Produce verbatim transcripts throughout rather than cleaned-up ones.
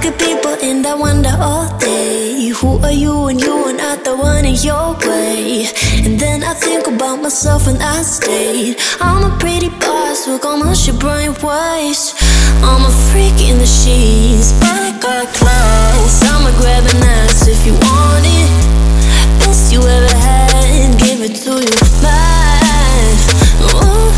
at people and I wonder all day, who are you when you are not the one in your way? And then I think about myself when I stayed. I'm a pretty boss, work on my shit bright ways. I'm a freak in the sheets, but I got class. I'ma grab an ass if you want it. Best you ever had, give it to you bad. Ooh.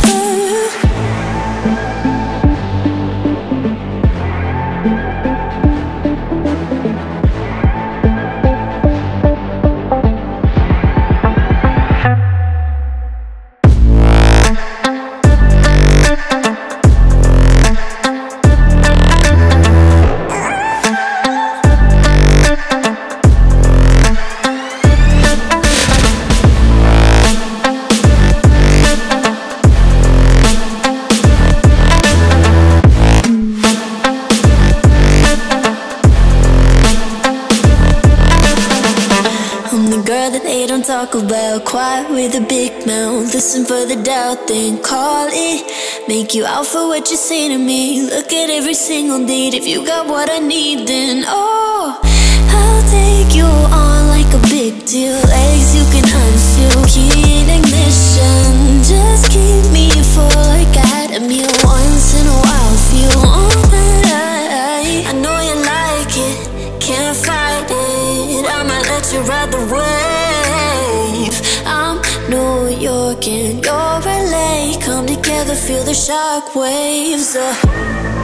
Talk about, quiet with a big mouth. Listen for the doubt, then call it. Make you out for what you say to me. Look at every single date. If you got what I need, then oh, I'll take you on like a big deal. Legs you can unseal, key in ignition. Just keep me full like I had a meal once in a while. Feel all that I, I know you like it, can't fight it. I'ma let you ride the wave. I'm New York and you're L A. Come together, feel the shock waves. uh.